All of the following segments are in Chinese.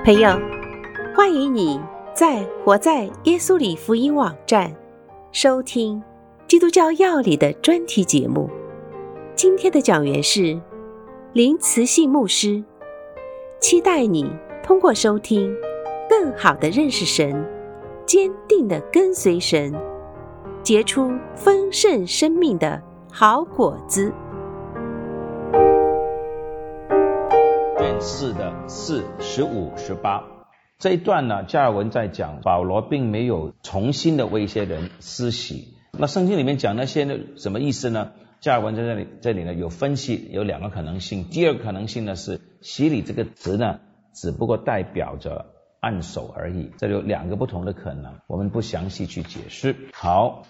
朋友，欢迎你在活在耶稣里福音网站收听基督教要理的专题节目。今天的讲员是林慈信牧师，期待你通过收听更好的认识神，坚定的跟随神，结出丰盛生命的好果子。 卷4的4、15、18这一段呢，加尔文在讲保罗并没有重新的为一些人施洗。那圣经里面讲那些呢，什么意思呢？加尔文在这里呢有分析，有两个可能性。第二个可能性呢是洗礼这个词呢只不过代表着按手而已，这有两个不同的可能，我们不详细去解释。好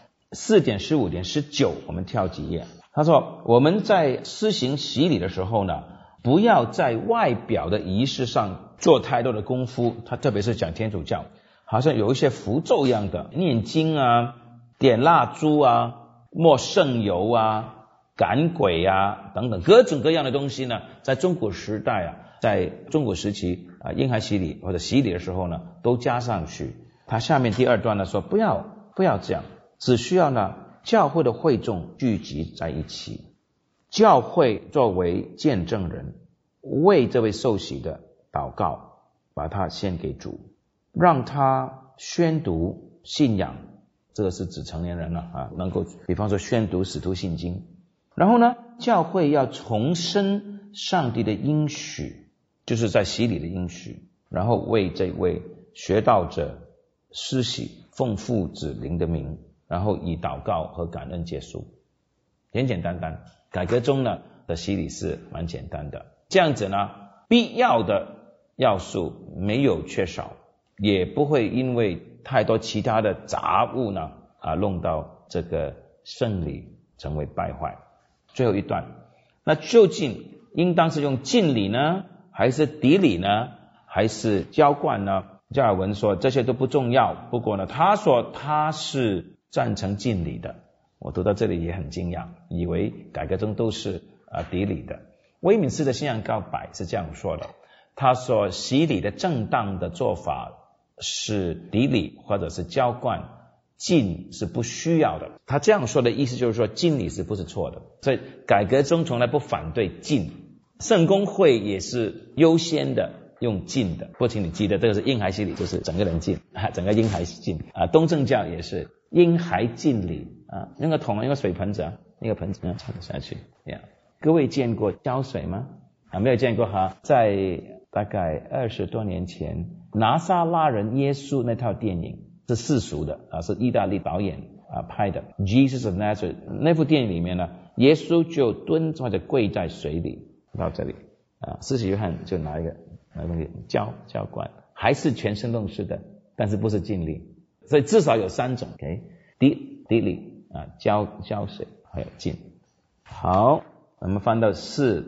，4.15.19我们跳几页。他说我们在施行洗礼的时候呢，不要在外表的仪式上做太多的功夫。他特别是讲天主教，好像有一些符咒一样的念经啊、点蜡烛啊、抹圣油啊、赶鬼啊等等各种各样的东西呢，在中国时代啊，在中国时期啊，婴孩洗礼或者洗礼的时候呢，都加上去。他下面第二段呢说不要这样，只需要呢教会的会众聚集在一起，教会作为见证人，为这位受洗的祷告，把他献给主，让他宣读信仰，这个是指成年人了啊，能够比方说宣读使徒信经。然后呢，教会要重申上帝的应许，就是在洗礼的应许，然后为这位学道者施洗，奉父子灵的名，然后以祷告和感恩结束。简简单单，改革中呢的洗礼是蛮简单的，这样子呢必要的要素没有缺少，也不会因为太多其他的杂物呢弄到这个圣礼成为败坏。最后一段，那究竟应当是用浸礼呢，还是洗礼呢，还是浇灌呢？加尔文说这些都不重要，不过呢他说他是赞成浸礼的。我读到这里也很惊讶，以为改革中都是洗礼的。威敏斯的信仰告白是这样说的，他说洗礼的正当的做法是洗礼或者是浇灌，浸是不需要的。他这样说的意思就是说浸礼是不是错的，所以改革中从来不反对浸，圣公会也是优先的用浸的。不过请你记得这个是婴孩洗礼，就是整个人浸，整个婴孩浸东正教也是婴孩浸礼用个桶，用个水盆子那个盆子插下去各位见过浇水吗？没有见过在大概20多年前拿撒勒人耶稣那套电影是世俗的是意大利导演拍的 Jesus of Nazareth。 那部电影里面呢，耶稣就蹲或者跪在水里到这里施洗约翰就拿一个东西浇灌，还是全身弄湿的，但是不是浸礼。所以至少有3种洗礼浇水还有浸。好，我们翻到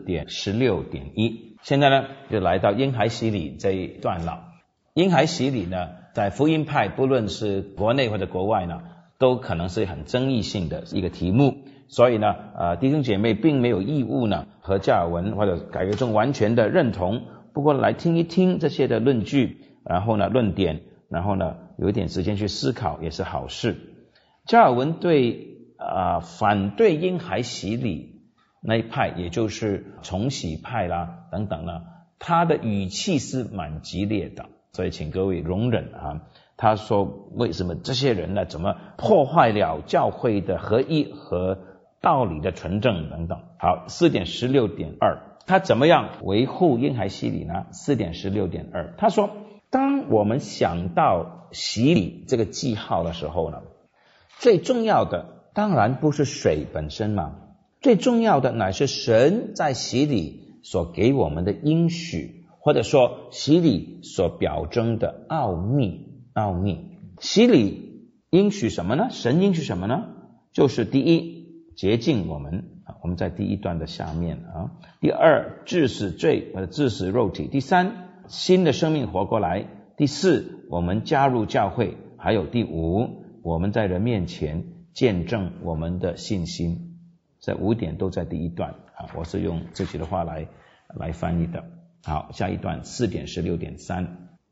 4.16.1，现在呢就来到婴孩洗礼这一段了。婴孩洗礼呢，在福音派不论是国内或者国外呢，都可能是很争议性的一个题目。所以呢弟兄姐妹并没有义务呢和加尔文或者改革中完全的认同，不过来听一听这些的论据，然后呢论点，然后呢有一点时间去思考也是好事。加尔文对反对婴孩洗礼那一派，也就是重洗派啦等等呢，他的语气是蛮激烈的，所以请各位容忍他说为什么这些人呢怎么破坏了教会的合一和道理的纯正等等。好， 4.16.2 他怎么样维护婴孩洗礼呢？ 4.16.2 他说当我们想到洗礼这个记号的时候呢，最重要的当然不是水本身嘛，最重要的乃是神在洗礼所给我们的应许，或者说洗礼所表征的奥秘。洗礼应许什么呢？神应许什么呢？就是第一，洁净我们我们在第一段的下面第二，治死罪或者治死肉体。第三，新的生命活过来。第四，我们加入教会。还有第五，我们在人面前见证我们的信心。这5点都在第一段我是用自己的话来翻译的。好，下一段 4.16.3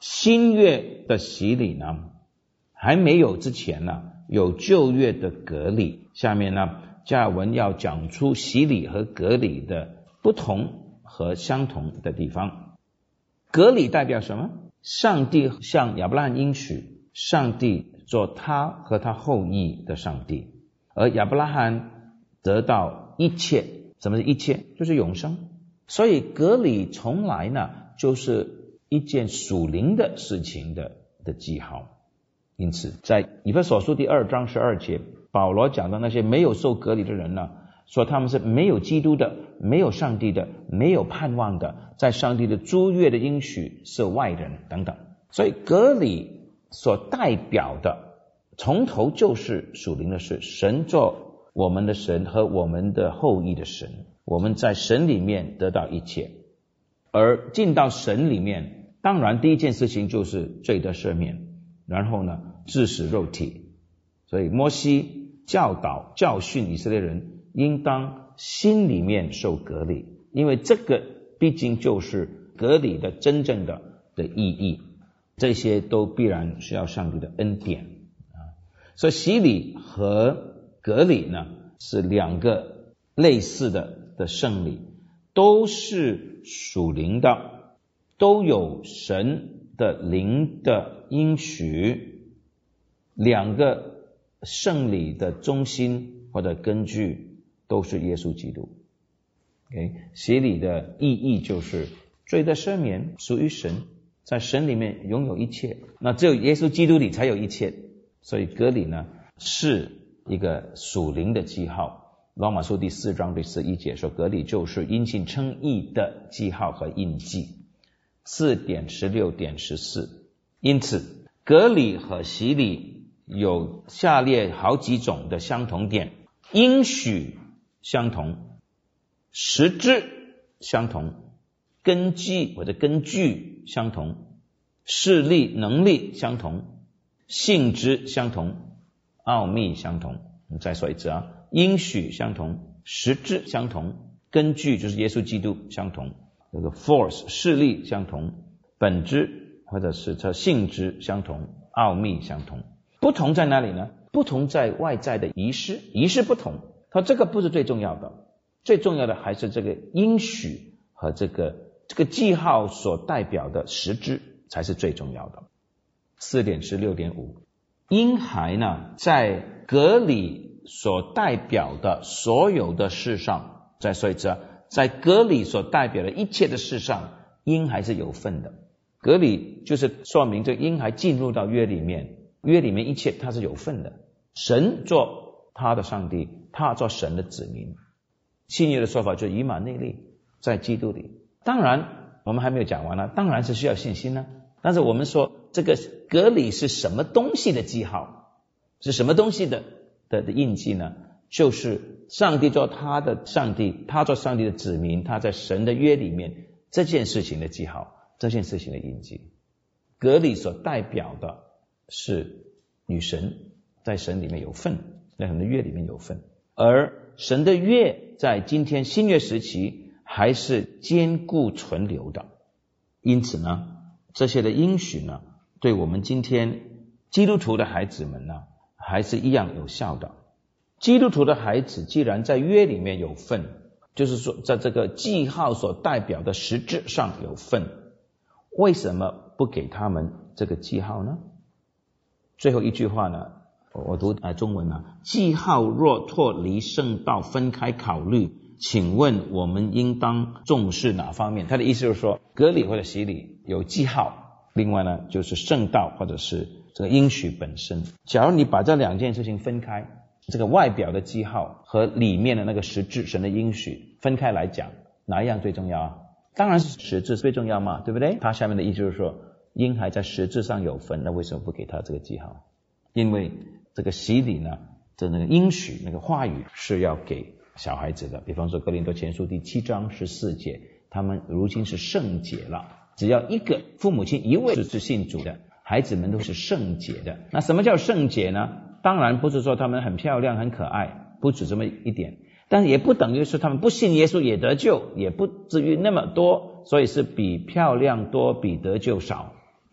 新约的洗礼呢，还没有之前呢，有旧约的革礼。下面呢，加尔文要讲出洗礼和革礼的不同和相同的地方。革礼代表什么？上帝向亚伯拉罕应许，上帝做他和他后裔的上帝，而亚伯拉罕得到一切。什么是一切？就是永生。所以革礼从来呢，就是一件属灵的事情的记号。因此在以弗所书第2章12节，保罗讲到那些没有受革礼的人呢，说他们是没有基督的，没有上帝的，没有盼望的，在上帝的诸约的应许是外人等等。所以革礼所代表的从头就是属灵的事，神做我们的神和我们的后裔的神，我们在神里面得到一切。而进到神里面，当然第一件事情就是罪得赦免，然后呢，治死肉体。所以摩西教导教训以色列人应当心里面受革礼，因为这个毕竟就是革礼的真正的意义。这些都必然需要上帝的恩典所以洗礼和革礼呢，是两个类似的圣礼，都是属灵的，都有神的灵的应许。两个圣礼的中心或者根据都是耶稣基督。洗礼的意义就是罪的赦免属于神，在神里面拥有一切，那只有耶稣基督里才有一切。所以革礼呢，是一个属灵的记号。罗马书第4章第11节说，革礼就是因信称义的记号和印记。4.16.14。因此革礼和洗礼有下列好几种的相同点：应许相同，实质相同，根基或者根据相同，势力能力相同，性质相同，奥秘相同。我们再说一次应许相同，实质相同，根据就是耶稣基督相同，这个 force 势力相同，本质或者是它性质相同，奥秘相同。不同在哪里呢？不同在外在的仪式，仪式不同，它这个不是最重要的，最重要的还是这个应许和这个记号所代表的实质才是最重要的。4.16.5。婴孩呢，在革礼所代表的所有的事上，再说一次在革礼所代表的一切的事上，婴孩是有份的。革礼就是说明这婴孩进入到约里面，约里面一切他是有份的。神做他的上帝，他做神的子民。新约的说法就是以马内利，在基督里。当然我们还没有讲完呢，当然是需要信心呢。但是我们说这个革礼是什么东西的记号，是什么东西的印记呢？就是上帝做他的上帝，他做上帝的子民，他在神的约里面这件事情的记号，这件事情的印记。革礼所代表的是与神在神里面有份，在神的约里面有份，而神的约在今天新约时期还是坚固存留的。因此呢，这些的应许呢，对我们今天基督徒的孩子们呢，还是一样有效的。基督徒的孩子既然在约里面有份，就是说在这个记号所代表的实质上有份，为什么不给他们这个记号呢？最后一句话呢，我读中文记号若脱离圣道分开考虑，请问我们应当重视哪方面？他的意思就是说，革礼或者洗礼有记号，另外呢就是圣道或者是这个应许本身。假如你把这两件事情分开，这个外表的记号和里面的那个实质神的应许分开来讲，哪一样最重要当然是实质最重要嘛，对不对？他下面的意思就是说，婴孩在实质上有份，那为什么不给他这个记号？因为这个洗礼呢，这那个应许那个话语是要给小孩子的。比方说哥林多前书第7章14节，他们如今是圣洁了，只要一个父母亲一位是信主的，孩子们都是圣洁的。那什么叫圣洁呢？当然不是说他们很漂亮很可爱，不止这么一点，但是也不等于说他们不信耶稣也得救，也不至于那么多，所以是比漂亮多比得救少，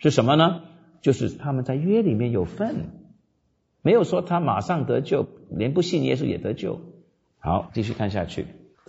是什么呢？就是他们在约里面有份，没有说他马上得救，连不信耶稣也得救。好，继续看下去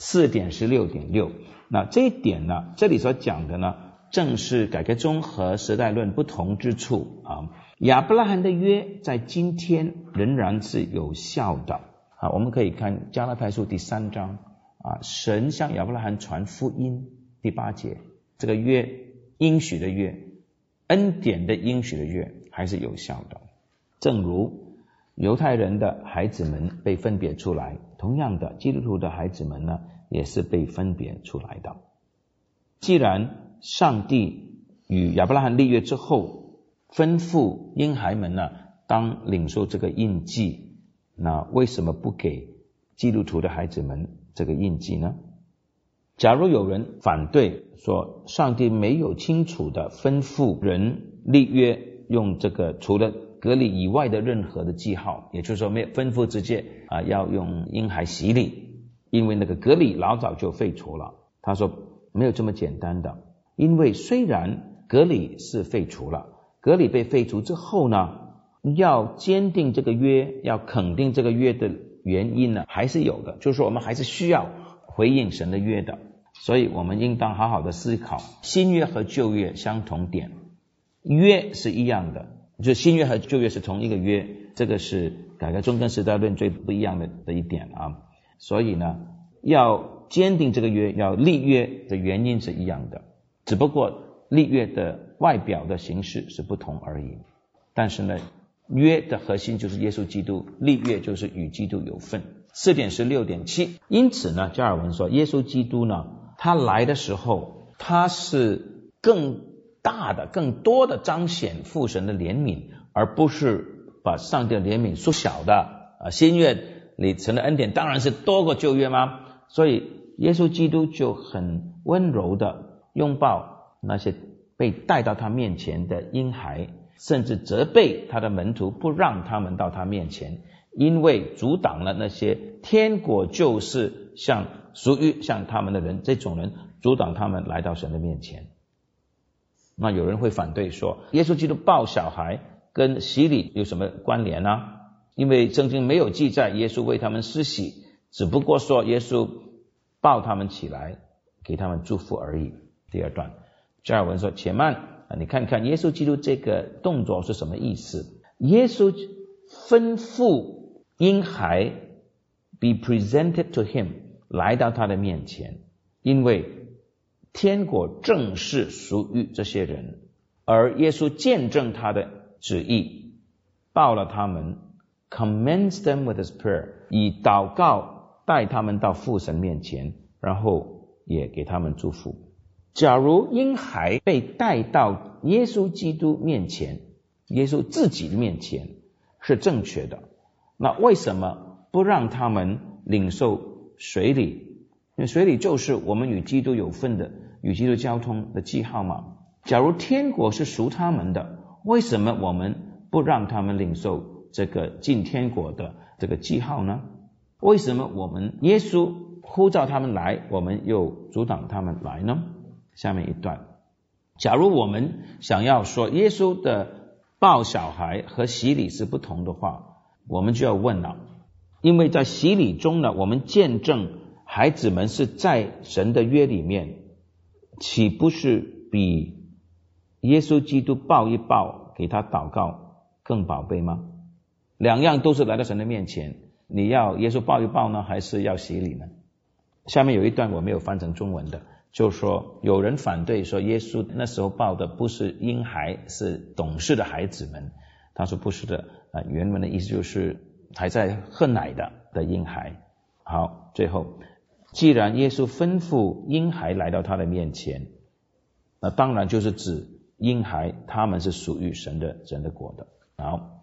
4.16.6。 那这一点呢，这里所讲的呢，正是改革宗和时代论不同之处啊。亚伯拉罕的约在今天仍然是有效的啊。我们可以看加拉太书第3章啊，神向亚伯拉罕传福音第8节，这个约，应许的约，恩典的应许的约还是有效的。正如犹太人的孩子们被分别出来，同样的基督徒的孩子们呢，也是被分别出来的。既然上帝与亚伯拉罕立约之后，吩咐婴孩们呢，当领受这个印记，那为什么不给基督徒的孩子们这个印记呢？假如有人反对说，上帝没有清楚的吩咐人立约用这个除了割礼以外的任何的记号，也就是说没有吩咐直接要用婴孩洗礼，因为那个割礼老早就废除了。他说没有这么简单的，因为虽然割礼是废除了，割礼被废除之后呢，要坚定这个约，要肯定这个约的原因呢，还是有的，就是说我们还是需要回应神的约的。所以我们应当好好的思考，新约和旧约相同点，约是一样的，就是新约和旧约是同一个约，这个是改革宗跟时代论最不一样的一点啊。所以呢，要坚定这个约，要立约的原因是一样的，只不过立约的外表的形式是不同而已。但是呢，约的核心就是耶稣基督，立约就是与基督有份。4.16.7。 因此呢，加尔文说，耶稣基督呢，他来的时候，他是更大的更多的彰显父神的怜悯，而不是把上帝的怜悯缩小的新约里神的恩典当然是多过旧约吗？所以耶稣基督就很温柔的拥抱那些被带到他面前的婴孩，甚至责备他的门徒不让他们到他面前，因为阻挡了那些天国就是属于像他们的人，这种人阻挡他们来到神的面前。那有人会反对说，耶稣基督抱小孩跟洗礼有什么关联呢？因为圣经没有记载耶稣为他们施洗，只不过说耶稣抱他们起来给他们祝福而已。第二段加尔文说，且慢你看看耶稣基督这个动作是什么意思。耶稣吩咐婴孩 be presented to him， 来到他的面前，因为天国正是属于这些人，而耶稣见证他的旨意，抱了他们 commends them with his prayer， 以祷告带他们到父神面前，然后也给他们祝福。假如婴孩被带到耶稣基督面前，耶稣自己的面前是正确的，那为什么不让他们领受水礼？因为水礼就是我们与基督有份的，与基督交通的记号嘛。假如天国是属他们的，为什么我们不让他们领受这个进天国的这个记号呢？为什么我们耶稣呼召他们来，我们又阻挡他们来呢？下面一段，假如我们想要说耶稣的抱小孩和洗礼是不同的话，我们就要问了，因为在洗礼中呢，我们见证孩子们是在神的约里面，岂不是比耶稣基督抱一抱给他祷告更宝贝吗？两样都是来到神的面前，你要耶稣抱一抱呢，还是要洗礼呢？下面有一段我没有翻成中文的，就是说有人反对说耶稣那时候抱的不是婴孩，是懂事的孩子们。他说不是的，原文的意思就是还在喝奶的婴孩。好，最后既然耶稣吩咐婴孩来到他的面前，那当然就是指婴孩他们是属于神的国的。好，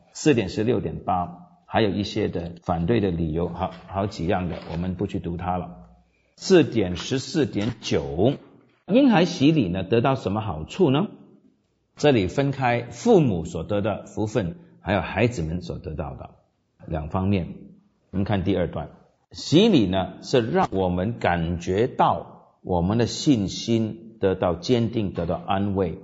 4.16.8 还有一些的反对的理由，好几样的，我们不去读它了。4.14.9 婴孩洗礼呢得到什么好处呢？这里分开父母所得的福分还有孩子们所得到的两方面。我们看第二段，洗礼呢是让我们感觉到我们的信心得到坚定，得到安慰，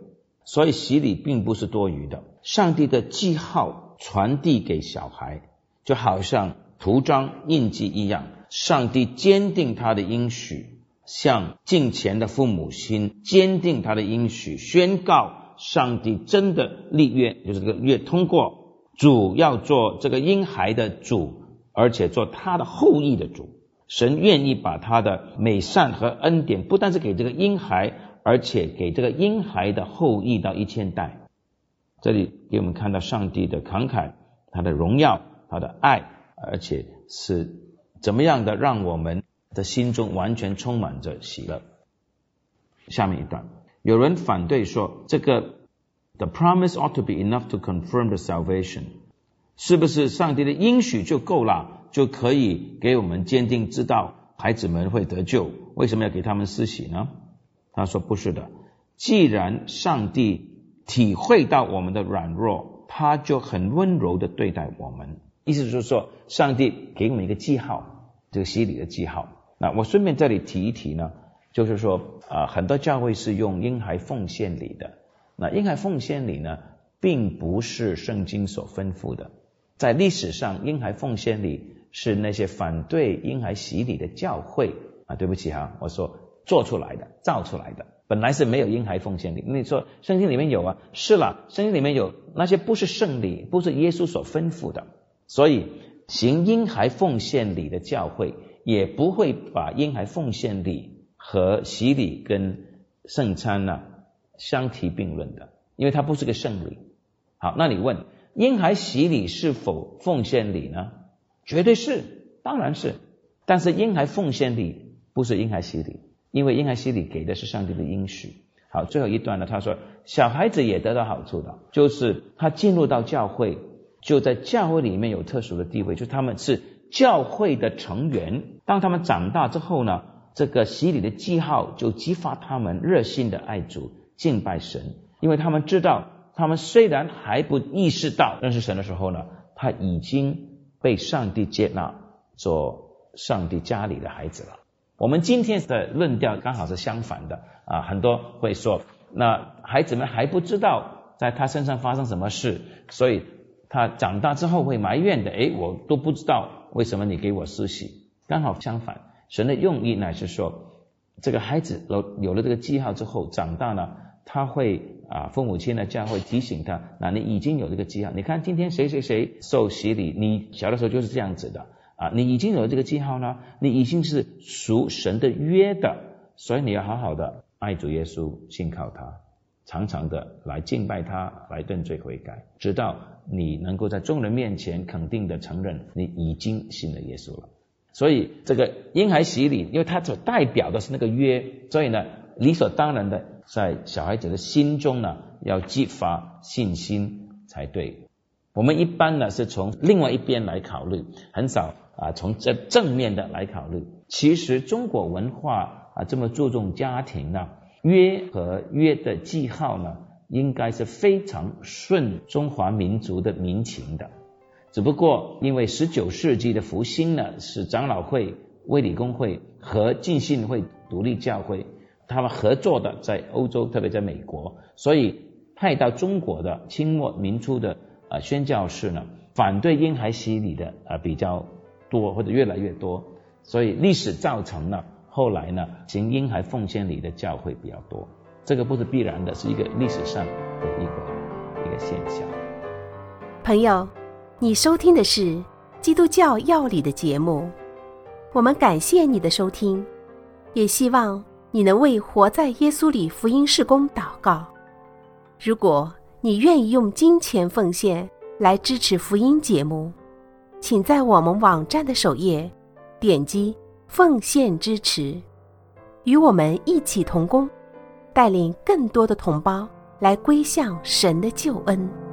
所以洗礼并不是多余的。上帝的记号传递给小孩，就好像图章印记一样，上帝坚定他的应许，像敬虔的父母亲坚定他的应许，宣告上帝真的立约，就是这个约通过，主要做这个婴孩的主，而且做他的后裔的主。神愿意把他的美善和恩典不但是给这个婴孩，而且给这个婴孩的后裔到1000代。这里给我们看到上帝的慷慨，他的荣耀，他的爱，而且是怎么样的让我们的心中完全充满着喜乐。下面一段，有人反对说，这个 The promise ought to be enough to confirm the salvation， 是不是上帝的应许就够了，就可以给我们坚定知道孩子们会得救？为什么要给他们施洗呢？他说不是的，既然上帝体会到我们的软弱，他就很温柔的对待我们。意思就是说，上帝给我们一个记号，这个洗礼的记号。那我顺便这里提一提呢，就是说很多教会是用婴孩奉献礼的。那婴孩奉献礼呢，并不是圣经所吩咐的。在历史上，婴孩奉献礼是那些反对婴孩洗礼的教会对不起我说做出来的，造出来的。本来是没有婴孩奉献礼。你说圣经里面有是啦，圣经里面有，那些不是圣礼，不是耶稣所吩咐的。所以行婴孩奉献礼的教会也不会把婴孩奉献礼和洗礼跟圣餐相提并论的，因为它不是个圣礼。好，那你问婴孩洗礼是否奉献礼呢？绝对是，当然是。但是婴孩奉献礼不是婴孩洗礼，因为婴孩洗礼给的是上帝的应许。好，最后一段呢，他说小孩子也得到好处的，就是他进入到教会，就在教会里面有特殊的地位，就是他们是教会的成员。当他们长大之后呢，这个洗礼的记号就激发他们热心的爱主敬拜神，因为他们知道他们虽然还不意识到认识神的时候呢，他已经被上帝接纳做上帝家里的孩子了。我们今天的论调刚好是相反的很多会说，那孩子们还不知道在他身上发生什么事，所以他长大之后会埋怨的，我都不知道为什么你给我施洗。刚好相反，神的用意乃是说，这个孩子有了这个记号之后长大呢，他会父母亲的教会提醒他，那你已经有这个记号，你看今天谁谁谁受洗礼，你小的时候就是这样子的你已经有这个记号呢，你已经是属神的约的，所以你要好好的爱主耶稣，信靠他，常常的来敬拜他，来认罪悔改，直到你能够在众人面前肯定的承认你已经信了耶稣了。所以这个婴孩洗礼，因为它所代表的是那个约，所以呢理所当然的在小孩子的心中呢要激发信心才对。我们一般呢是从另外一边来考虑，很少从这正面的来考虑。其实中国文化这么注重家庭呢，约和约的记号呢应该是非常顺中华民族的民情的。只不过因为19世纪的复兴呢，是长老会、卫理公会和浸信会独立教会他们合作的，在欧洲特别在美国，所以派到中国的清末民初的宣教士呢，反对婴孩洗礼的比较多，或者越来越多，所以历史造成了后来呢行婴孩奉献礼的教会比较多。这个不是必然的，是一个历史上的一个现象。 朋友，你收听的是基督教要理的节目，我们感谢你的收听，也希望你能为活在耶稣里福音事工祷告。如果你愿意用金钱奉献来支持福音节目，请在我们网站的首页点击奉献支持，与我们一起同工，带领更多的同胞来归向神的救恩。